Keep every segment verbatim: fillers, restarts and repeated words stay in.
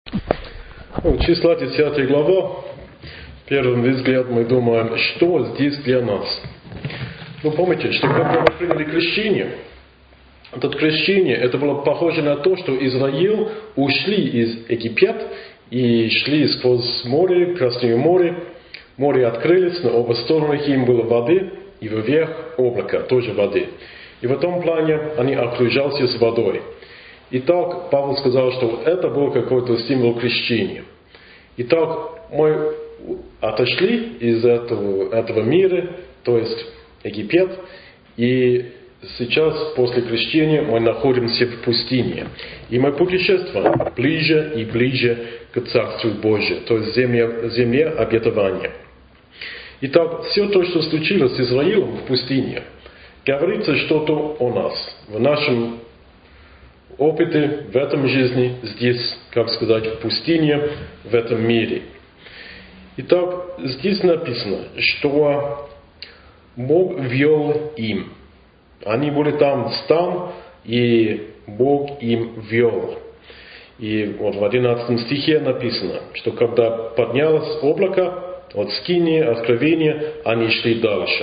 Ну, числа десятая глава. Первым взглядом мы думаем, что здесь для нас. Вы помните, что когда мы приняли крещение, это крещение, это было похоже на то, что Израиль ушли из Египта и шли сквозь море, Красное море. Море открылись, на оба стороны им было воды, и вверх облако, тоже воды. И в этом плане они окружались водой. Итак, Павел сказал, что это был какой-то символ крещения. Итак, мы отошли из этого, этого мира, то есть Египет, и сейчас, после крещения, мы находимся в пустыне. И мы путешествуем ближе и ближе к Царству Божию, то есть земле, земле обетования. Итак, все то, что случилось с Израилем в пустыне, говорится что-то о нас, в нашем опыте, в этом жизни, здесь, как сказать, в пустыне, в этом мире. Итак, здесь написано, что Бог вел им. Они были там, там, и Бог им вел. И вот в одиннадцатом стихе написано, что когда поднялось облако от скинии, откровения, они шли дальше.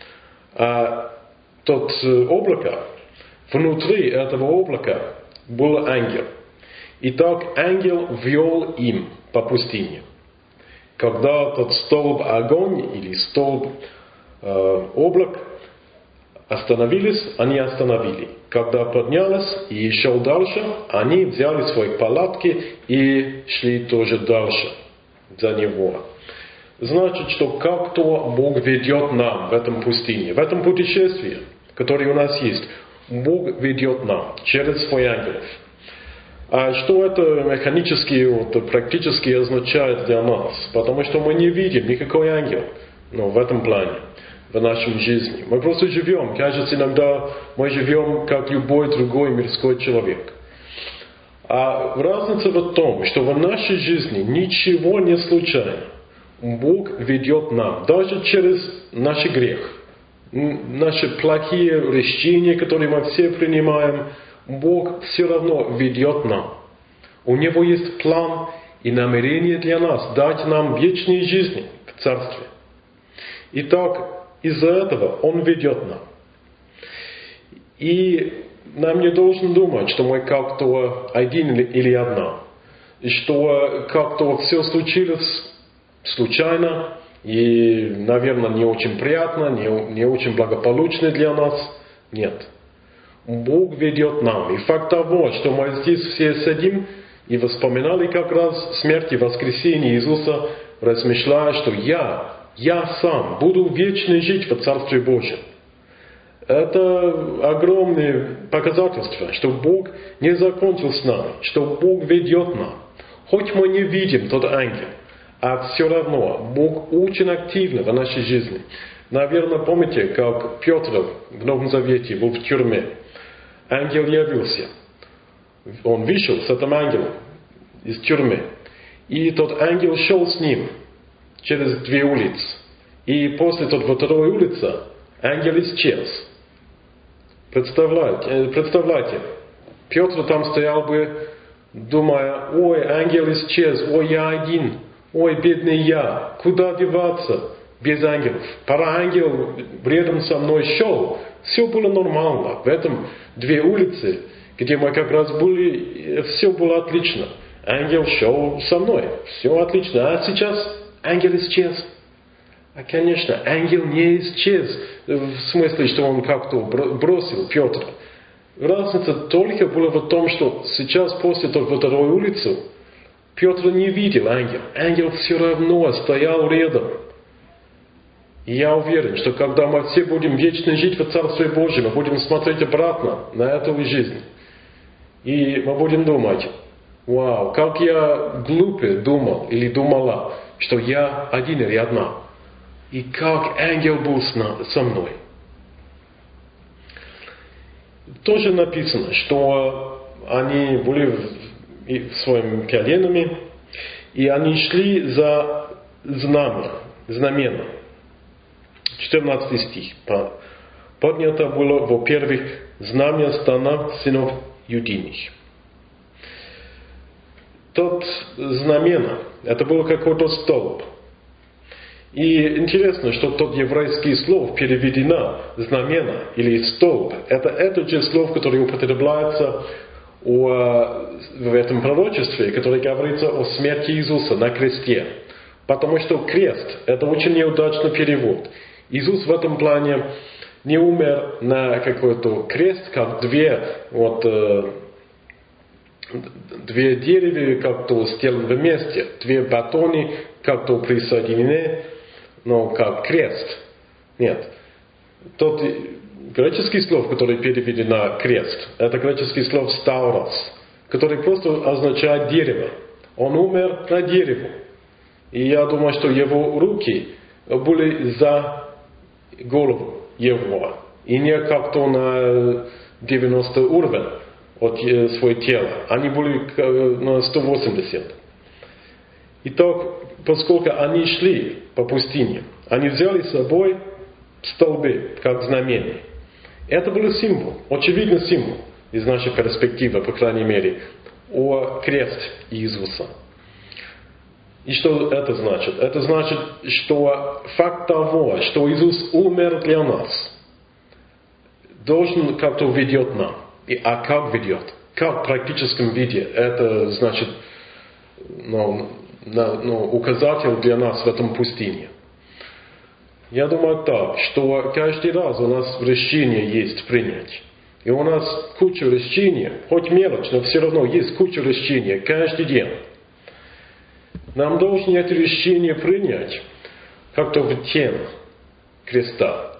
А тот облако, внутри этого облака был ангел. Итак, ангел вел им по пустыне. Когда тот столб огонь или столб э, облак остановились, они остановили. Когда поднялась и шел дальше, они взяли свои палатки и шли тоже дальше за него. Значит, что как-то Бог ведет нам в этом пустыне, в этом путешествии, которое у нас есть. Бог ведет нам через своих ангелов. А что это механически, вот, практически означает для нас? Потому что мы не видим никакой ангел, ну, в этом плане, в нашей жизни. Мы просто живем. Кажется, иногда мы живем, как любой другой мирской человек. А разница в том, что в нашей жизни ничего не случайно. Бог ведет нам, даже через наш грех. Наши плохие решения, которые мы все принимаем, Бог все равно ведет нам. У Него есть план и намерение для нас дать нам вечную жизнь в Царстве. Итак, из-за этого Он ведет нам. И нам не должен думать, что мы как-то один или одна. И что как-то все случилось случайно. И, наверное, не очень приятно, не, не очень благополучно для нас. Нет. Бог ведет нам. И факт того, что мы здесь все сидим и вспоминали как раз смерть и воскресение Иисуса, размышляя, что я, я сам буду вечно жить в Царстве Божьем. Это огромное показательство, что Бог не закончил с нами, что Бог ведет нам. Хоть мы не видим тот ангел, а все равно Бог очень активно в нашей жизни. Наверное, помните, как Петр в Новом Завете был в тюрьме. Ангел явился. Он вышел с этим ангелом из тюрьмы. И тот ангел шел с ним через две улицы. И после той второй улицы ангел исчез. Представляете, представляете, Петр там стоял бы, думая, ой, ангел исчез, ой, я один. Ой, бедный я, куда деваться без ангелов? Пора ангел рядом со мной шел. Все было нормально. В этом две улицы, где мы как раз были, все было отлично. Ангел шел со мной. Все отлично. А сейчас ангел исчез. А, конечно, ангел не исчез. В смысле, что он как-то бросил Петра. Разница только была в том, что сейчас после той второй улицы Петр не видел ангела. Ангел все равно стоял рядом. И я уверен, что когда мы все будем вечно жить в Царстве Божьем, мы будем смотреть обратно на эту жизнь. И мы будем думать, вау, как я глупо думал или думала, что я один или одна. И как ангел был со мной. Тоже написано, что они были своими коленами, и они шли за знамя, знамена. четырнадцатый стих. Поднято было, во-первых, знамя стана сынов Юдиных. тот знамена, это был какой-то столб. И интересно, что тот еврейский слово переведено знамена или столб. Это это же слово, которое употребляется о, в этом пророчестве, которое говорится о смерти Иисуса на кресте. Потому что крест – это очень неудачный перевод. Иисус в этом плане не умер на какой-то крест, как две, вот, э, две деревья как-то сделаны вместе, две батоны как-то присоединены, но как крест. Нет. Тот греческий слово, которое переведено крест, это греческий слово «стаурос», который просто означает дерево. Он умер на дереве. И я думаю, что его руки были за голову его. И не как-то на девяносто уровень от своего тела. Они были на сто восемьдесят. Итак, поскольку они шли по пустыне, они взяли с собой столбы, как знамение. Это был символ, очевидный символ, из нашей перспективы, по крайней мере, о кресте Иисуса. И что это значит? Это значит, что факт того, что Иисус умер для нас, должен как-то ведет нам. И, а как ведет? Как в практическом виде? Это значит ну, на, ну, указатель для нас в этом пустыне. Я думаю так, что каждый раз у нас решение есть принять. И у нас куча решений, хоть мелочь, но все равно есть куча решений каждый день. Нам должны это решение принять как-то в тему креста.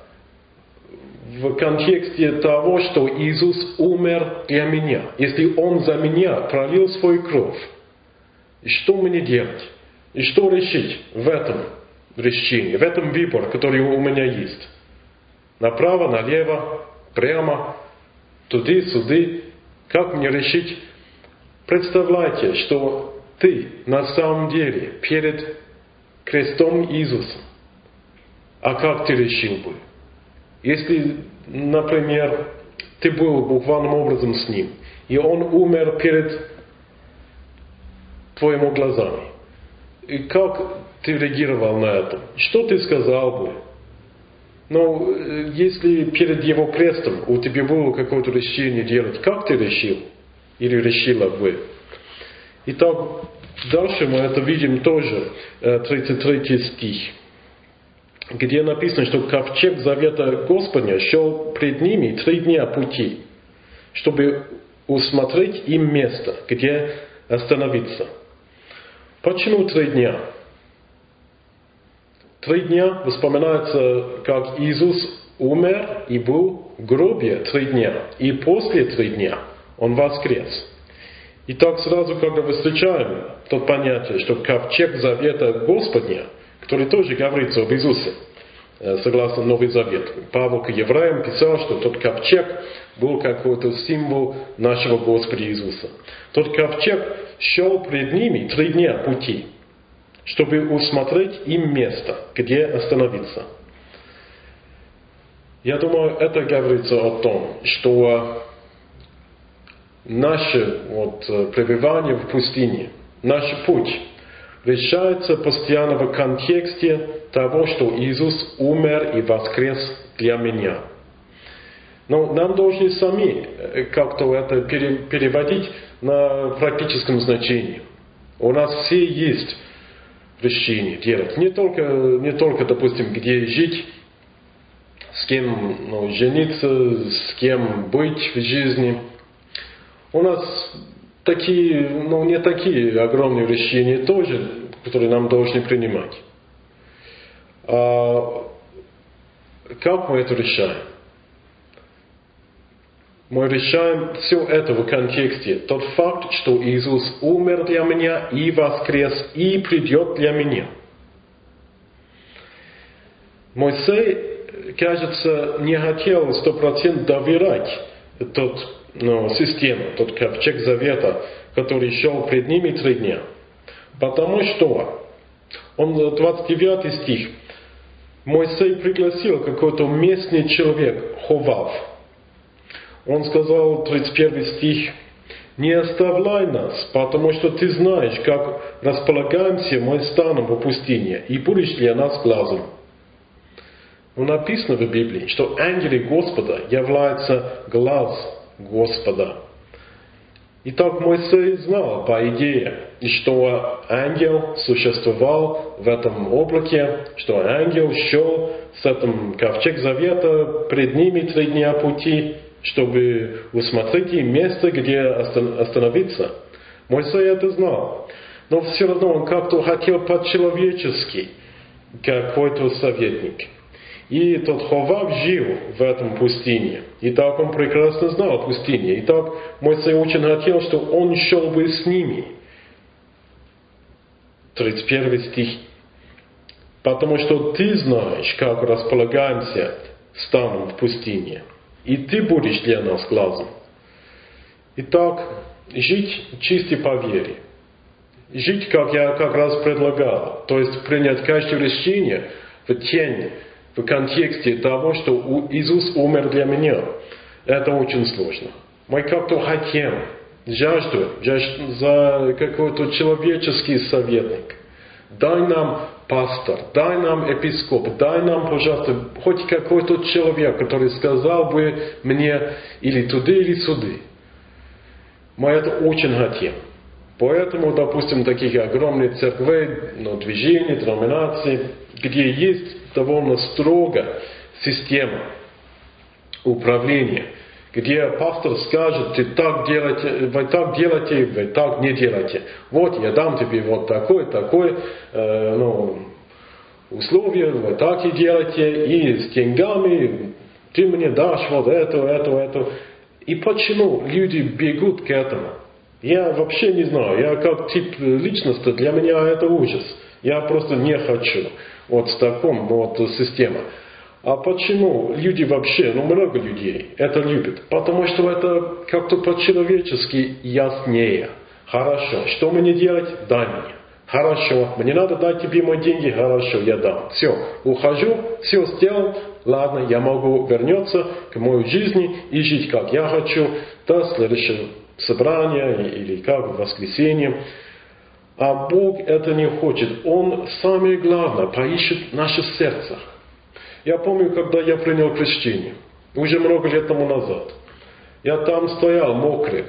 В контексте того, что Иисус умер для меня. Если Он за меня пролил свою кровь, и что мне делать? И что решить в этом решении, в этом выборе, который у меня есть? Направо, налево, прямо, туды-сюды. Как мне решить? Представляйте, что ты на самом деле перед крестом Иисуса. А как ты решил бы? Если, например, ты был буквальным образом с Ним, и Он умер перед твоими глазами, и как ты реагировал на это? Что ты сказал бы? Но если перед Его крестом у тебя было какое-то решение делать, как ты решил? Или решила бы? Итак, дальше мы это видим тоже, тридцать третий стих, где написано, что ковчег завета Господня шел пред ними три дня пути, чтобы усмотреть им место, где остановиться. Почему три дня? Три дня вспоминается, как Иисус умер и был в гробе три дня, и после три дня Он воскрес. И так сразу, когда мы встречаем то понятие, что ковчег завета Господня, который тоже говорится об Иисусе, согласно Новый Завет. Павел к евреям писал, что тот ковчег был какой-то символ нашего Господа Иисуса. Тот ковчег шел пред ними три дня пути, чтобы усмотреть им место, где остановиться. Я думаю, это говорится о том, что наше вот, пребывание в пустыне, наш путь решается постоянно в контексте того, что Иисус умер и воскрес для меня. Но нам должны сами как-то это переводить на практическом значении. У нас все есть решение делать. Не только, не только, допустим, где жить, с кем ну, жениться, с кем быть в жизни. У нас такие, ну не такие огромные решения тоже, которые нам должны принимать. А как мы это решаем? Мы решаем все это в контексте. Тот факт, что Иисус умер для меня и воскрес, и придет для меня. Моисей, кажется, не хотел сто процентов доверять тот, ну, системе, тот ковчег завета, который шел пред ними три дня. Потому что, он, двадцать девятый стих, Моисей пригласил какой-то местный человек, Ховав. Он сказал, тридцать первый стих, не оставляй нас, потому что Ты знаешь, как располагаемся мы станом в пустыне, и будешь для нас глазом. Но написано в Библии, что ангелы Господа являются глаз Господа. Итак, Моисей знал, по идее, что ангел существовал в этом облаке, что ангел шел с этим ковчег завета пред ними три дня пути, чтобы усмотреть им место, где остановиться. Моисей это знал. Но все равно он как-то хотел по-человечески, какой-то советник. И тот Ховав жил в этом пустыне. И так он прекрасно знал пустыне. И так Моисей очень хотел, что он шел бы с ними. тридцать первый стих. Потому что ты знаешь, как располагаемся станом в пустыне. И ты будешь для нас глазом. Итак, жить чисто по вере. Жить, как я как раз предлагал. То есть принять каждое решение в тени, в контексте того, что Иисус умер для меня. Это очень сложно. Мы как-то хотим, жажду, жажду за какой-то человеческий советник. Дай нам пастор, дай нам епископ, дай нам, пожалуйста, хоть какой-то человек, который сказал бы мне или туда, или сюда. Мы это очень хотим. Поэтому, допустим, таких огромных церквей, ну, движений, деноминаций, где есть довольно строго система управления, где пастор скажет, ты так делаете, вы так делаете, вы так не делаете. Вот я дам тебе вот такое, такое, э, ну, условие, вы так и делаете, и с деньгами ты мне дашь вот это, это, это. И почему люди бегут к этому? Я вообще не знаю. Я как тип личности, для меня это ужас. Я просто не хочу вот с таком вот системой. А почему люди вообще, ну много людей это любят? Потому что это как-то по-человечески яснее. Хорошо, что мне делать? Дай мне. Хорошо, мне надо дать тебе мои деньги, хорошо, я дам. Все, ухожу, все сделал, ладно, я могу вернуться к моей жизни и жить как я хочу до следующего собрания или как в воскресенье. А Бог это не хочет. Он, самое главное, поищет наше сердце. Я помню, когда я принял крещение, уже много лет тому назад. Я там стоял мокрый,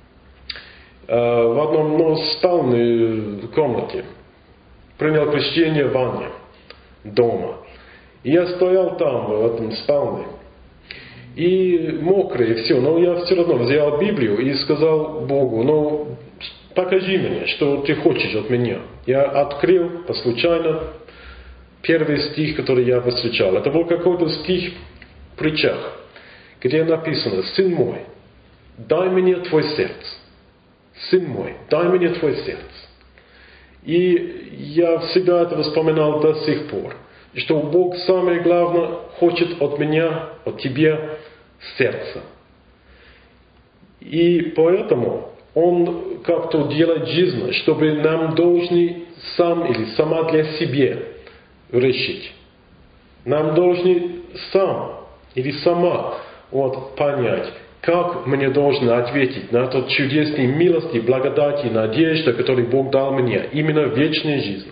в одном ну, спальной комнате. Принял крещение в ванне дома. И я стоял там, в этом спальне. И мокрый, и все. Но я все равно взял Библию и сказал Богу, ну, покажи мне, что ты хочешь от меня. Я открыл по случайно первый стих, который я встречал. Это был какой-то стих в притчах, где написано: «Сын мой, дай мне твое сердце. Сын мой, дай мне твое сердце». И я всегда это вспоминал до сих пор. Что Бог самое главное хочет от меня, от тебя сердце. И поэтому Он как-то делает жизнь, чтобы нам должны сам или сама для себя решить. Нам должны сам или сама вот, понять, как мне должно ответить на тот чудесный милости, благодати, надежда, который Бог дал мне, именно вечная жизнь.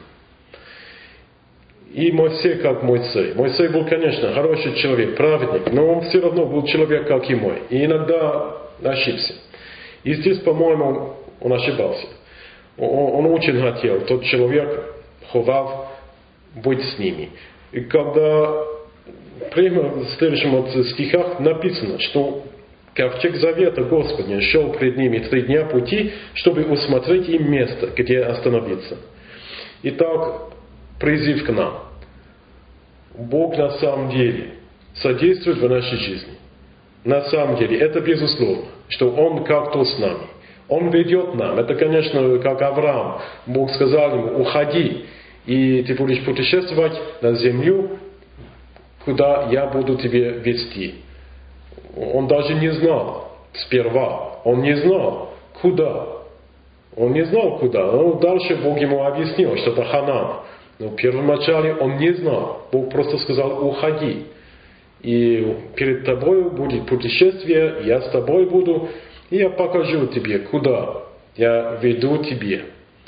И Моисей как Моисей. Моисей был, конечно, хороший человек, праведник, но он все равно был человек, как и мой. И иногда ошибся. И здесь, по-моему, он ошибался. Он, он очень хотел, тот человек, Ховав, быть с ними. И когда прямо в следующем вот стихах написано, что ковчег завета Господня шел пред ними три дня пути, чтобы усмотреть им место, где остановиться. Итак, призыв к нам. Бог на самом деле содействует в нашей жизни. На самом деле, это безусловно, что Он как-то с нами. Он ведет нам. Это, конечно, как Авраам. Бог сказал ему: уходи, и ты будешь путешествовать на землю, куда я буду тебя вести. Он даже не знал сперва. Он не знал, куда. Он не знал, куда. Но дальше Бог ему объяснил, что это Ханаан. Но в первом начале он не знал. Бог просто сказал: уходи. И перед тобой будет путешествие, я с тобой буду. И я покажу тебе, куда я веду тебе.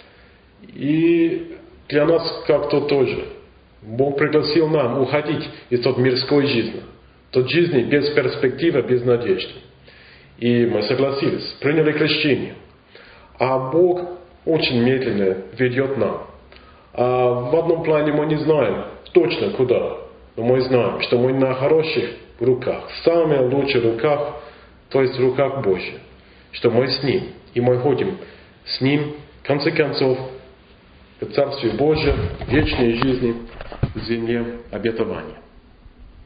И для нас как-то тоже. Бог пригласил нам уходить из той мирской жизни. Той жизни без перспективы, без надежды. И мы согласились, приняли крещение. А Бог очень медленно ведет нам. А в одном плане мы не знаем точно куда. Но мы знаем, что мы на хороших руках, в самых лучших руках, то есть в руках Божьих. Что мы с Ним. И мы ходим с Ним, в конце концов, в Царстве Божьем, в вечной жизни, в земле обетования.